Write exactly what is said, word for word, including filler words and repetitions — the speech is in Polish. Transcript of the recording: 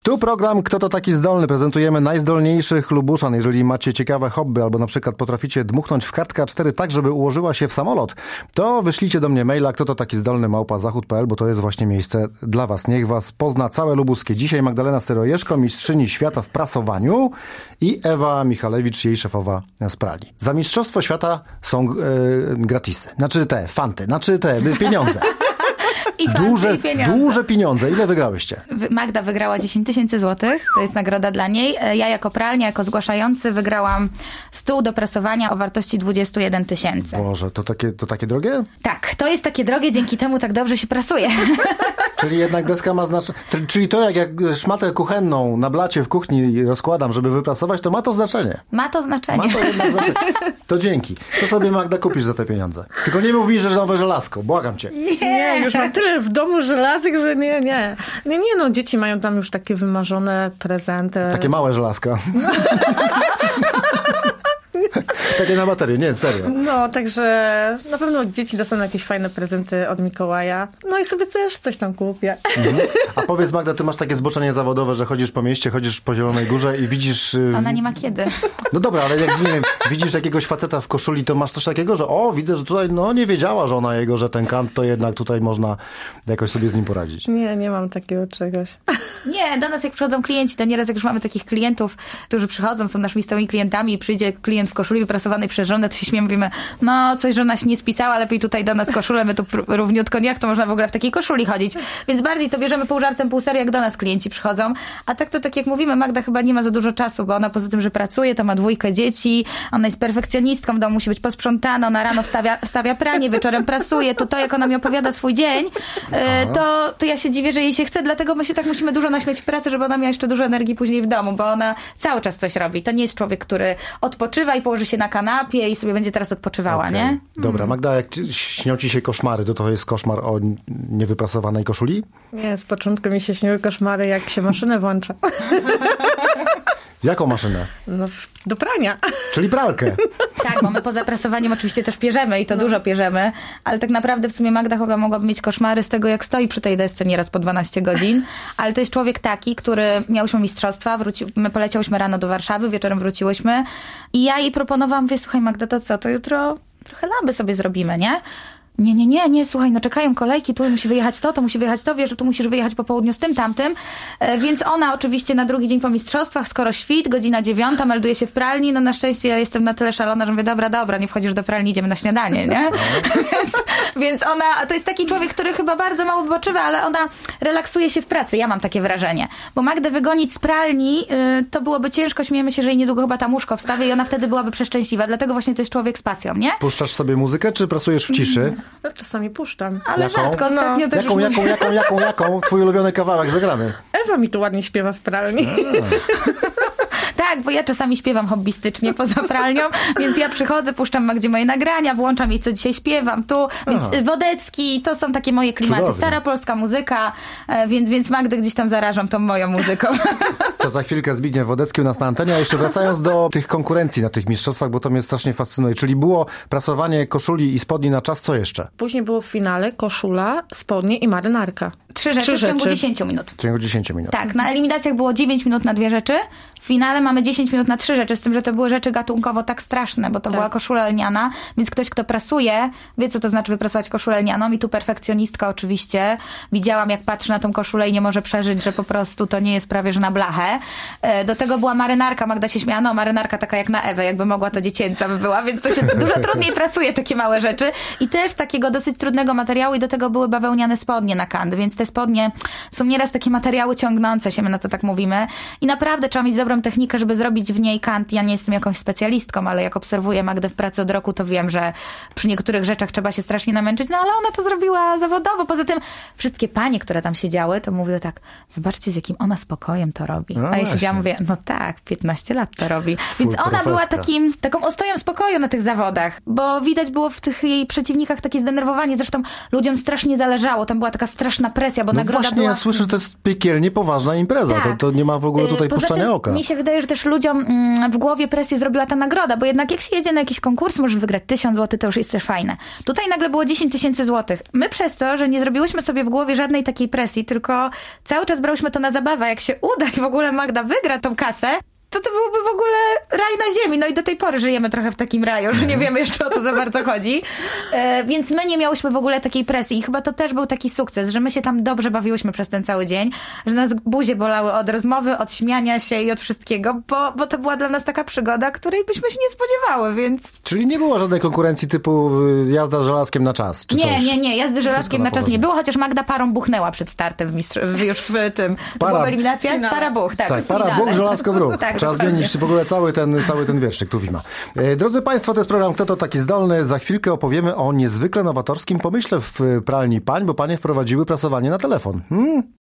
Tu program Kto to taki zdolny? Prezentujemy najzdolniejszych Lubuszan. Jeżeli macie ciekawe hobby albo na przykład potraficie dmuchnąć w kartkę A cztery tak, żeby ułożyła się w samolot, to wyślijcie do mnie maila kto to taki zdolny małpa zachód kropka p l, bo to jest właśnie miejsce dla was. Niech was pozna całe lubuskie. Dzisiaj Magdalena Sterojeszko, mistrzyni świata w prasowaniu i Ewa Michalewicz, jej szefowa z pralni. Za mistrzostwo świata są e, gratisy. Znaczy te, fanty. Znaczy te, pieniądze. I duże, i pieniądze. duże pieniądze. Ile wygrałyście? Magda wygrała dziesięć tysięcy złotych. To jest nagroda dla niej. Ja jako pralnia, jako zgłaszający wygrałam stół do prasowania o wartości dwadzieścia jeden tysięcy. Boże, to takie, to takie drogie? Tak, to jest takie drogie, dzięki temu tak dobrze się prasuje. Czyli jednak deska ma znaczenie. Czyli to jak, jak szmatę kuchenną na blacie w kuchni rozkładam, żeby wyprasować, to ma to znaczenie. Ma to znaczenie. Ma to jednak znaczenie. To dzięki. Co sobie, Magda, kupisz za te pieniądze? Tylko nie mów mi, że nowe żelazko. Błagam cię. Nie, nie, już mam tyle w domu żelazek, że nie, nie. Nie, nie, no dzieci mają tam już takie wymarzone prezenty. Takie małe żelazka. No. Takie na baterię, nie, serio. No, także na pewno dzieci dostaną jakieś fajne prezenty od Mikołaja. No i sobie też coś tam kupię. Mhm. A powiedz, Magda, ty masz takie zboczenie zawodowe, że chodzisz po mieście, chodzisz po Zielonej Górze i widzisz... Ona nie ma kiedy. No dobra, ale jak nie wiem, widzisz jakiegoś faceta w koszuli, to masz coś takiego, że o, widzę, że tutaj, no nie wiedziała żona jego, że ten kant, to jednak tutaj można jakoś sobie z nim poradzić. Nie, nie mam takiego czegoś. Nie, do nas jak przychodzą klienci, to nieraz jak już mamy takich klientów, którzy przychodzą, są naszymi stałymi klientami i przyjdzie klient w koszuli wyprasowanej przez żonę, to się śmiemy, mówimy, no coś żona się nie spisała, lepiej tutaj do nas koszulę, my tu równiutko, jak to można w ogóle w takiej koszuli chodzić. Więc bardziej to bierzemy pół żartem, pół serio, jak do nas klienci przychodzą. A tak to tak jak mówimy, Magda chyba nie ma za dużo czasu, bo ona poza tym, że pracuje, to ma dwójkę dzieci, ona jest perfekcjonistką, w domu musi być posprzątana, ona rano wstawia, wstawia pranie, wieczorem prasuje, to to jak ona mi opowiada swój dzień, to, to ja się dziwię, że jej się chce, dlatego my się tak musimy dużo naśmiać w pracy, żeby ona miała jeszcze dużo energii później w domu, bo ona cały czas coś robi. To nie jest człowiek, który odpoczywa i położy się na kanapie i sobie będzie teraz odpoczywała, okay. Nie? Dobra, Magda, jak śnią ci się koszmary, to to jest koszmar o niewyprasowanej koszuli? Nie, z początku mi się śniły koszmary, jak się maszynę włącza. Jaką maszynę? No, do prania. Czyli pralkę. Tak, bo my poza prasowaniem oczywiście też pierzemy i to no. dużo pierzemy, ale tak naprawdę w sumie Magda chyba mogłaby mieć koszmary z tego, jak stoi przy tej desce nieraz po dwanaście godzin, ale to jest człowiek taki, który miałyśmy mistrzostwa, wróci... my poleciałyśmy rano do Warszawy, wieczorem wróciłyśmy i ja jej proponowałam, mówię, słuchaj Magda, to co, to jutro trochę lamby sobie zrobimy, nie? Nie, nie, nie, nie, słuchaj, no czekają kolejki, tu musi wyjechać to, to musi wyjechać to, wiesz, że tu musisz wyjechać po południu z tym, tamtym. E, więc ona oczywiście na drugi dzień po mistrzostwach, skoro świt, godzina dziewiąta, melduje się w pralni, no na szczęście ja jestem na tyle szalona, że mówię, dobra, dobra, nie wchodzisz do pralni, idziemy na śniadanie, nie? więc, więc ona, to jest taki człowiek, który chyba bardzo mało wypoczywa, ale ona relaksuje się w pracy, ja mam takie wrażenie. Bo Magdę wygonić z pralni, y, to byłoby ciężko, śmiejemy się, że jej niedługo chyba tam łóżko wstawi i ona wtedy byłaby przeszczęśliwa, dlatego właśnie to jest człowiek z pasją, nie? Puszczasz sobie muzykę, czy pracujesz w ciszy? Ja czasami puszczam. Ale jaką? Rzadko, ostatnio no. też jaką, już jaką, jaką, jaką, jaką? Twój ulubiony kawałek, zagramy. Ewa mi tu ładnie śpiewa w pralni. Tak, bo ja czasami śpiewam hobbystycznie poza pralnią, więc ja przychodzę, puszczam Magdzie moje nagrania, włączam jej, co dzisiaj śpiewam tu, więc Aha. Wodecki, to są takie moje klimaty. Cudownie. Stara polska muzyka, więc, więc Magdę gdzieś tam zarażam tą moją muzyką. To za chwilkę Zbigniew Wodecki u nas na antenie, a jeszcze wracając do tych konkurencji na tych mistrzostwach, bo to mnie strasznie fascynuje. Czyli było prasowanie koszuli i spodni na czas, co jeszcze? Później było w finale koszula, spodnie i marynarka. Trzy rzeczy, Trzy rzeczy w ciągu dziesięciu minut. W ciągu dziesięciu minut. Tak, na eliminacjach było dziewięć minut na dwie rzeczy, w finale mamy dziesięć minut na trzy rzeczy, z tym, że to były rzeczy gatunkowo tak straszne, bo to tak. była koszula lniana, więc ktoś, kto prasuje, wie, co to znaczy wyprasować koszulę lnianą i tu perfekcjonistka oczywiście. Widziałam, jak patrzy na tą koszulę i nie może przeżyć, że po prostu to nie jest prawie, że na blachę. Do tego była marynarka, Magda się śmiała, no marynarka taka jak na Ewę, jakby mogła, to dziecięca by była, więc to się dużo trudniej prasuje, takie małe rzeczy. I też takiego dosyć trudnego materiału i do tego były bawełniane spodnie na kant, więc te spodnie są nieraz takie materiały ciągnące się, my na to tak mówimy. I naprawdę trzeba mieć dobrą technikę, żeby zrobić w niej kant. Ja nie jestem jakąś specjalistką, ale jak obserwuję Magdę w pracy od roku, to wiem, że przy niektórych rzeczach trzeba się strasznie namęczyć, no ale ona to zrobiła zawodowo. Poza tym wszystkie panie, które tam siedziały, to mówiły tak, zobaczcie, z jakim ona spokojem to robi. No A ja właśnie. siedziałam, mówię, no tak, piętnaście lat to robi. Więc Full ona była profeska. takim, taką ostoją spokoju na tych zawodach, bo widać było w tych jej przeciwnikach takie zdenerwowanie. Zresztą ludziom strasznie zależało. Tam była taka straszna presja, bo No nagroda właśnie, była... ja słyszę, że to jest piekielnie poważna impreza. Tak. To, to nie ma w ogóle tutaj Y, Poza puszczania tym oka. Mi się wydaje, że też ludziom mm, w głowie presję zrobiła ta nagroda, bo jednak jak się jedzie na jakiś konkurs, możesz wygrać tysiąc złotych, to już jest też fajne. Tutaj nagle było dziesięć tysięcy złotych. My przez to, że nie zrobiłyśmy sobie w głowie żadnej takiej presji, tylko cały czas brałyśmy to na zabawę. Jak się uda i w ogóle Magda wygra tą kasę, to to byłby w ogóle raj na ziemi. No i do tej pory żyjemy trochę w takim raju, że nie wiemy jeszcze, o co za bardzo chodzi. E, więc my nie miałyśmy w ogóle takiej presji i chyba to też był taki sukces, że my się tam dobrze bawiłyśmy przez ten cały dzień, że nas buzie bolały od rozmowy, od śmiania się i od wszystkiego, bo, bo to była dla nas taka przygoda, której byśmy się nie spodziewały, więc... Czyli nie było żadnej konkurencji typu y, jazda żelazkiem na czas, czy Nie, coś? nie, nie, jazdy żelazkiem Wszystko na na czas poważnie. nie było, chociaż Magda parą buchnęła przed startem w mistrz... w, już w tym... To Para- była eliminacja? finale. Para buch, tak. Tak, w para finale. Bóg, żelazko w róg. Tak, Trzeba dokładnie. zmienić w ogóle cały ten, cały ten wierszyk, tu Wima. E, Drodzy Państwo, to jest program Kto to taki zdolny? Za chwilkę opowiemy o niezwykle nowatorskim pomyśle w pralni pań, bo panie wprowadziły prasowanie na telefon. Hmm?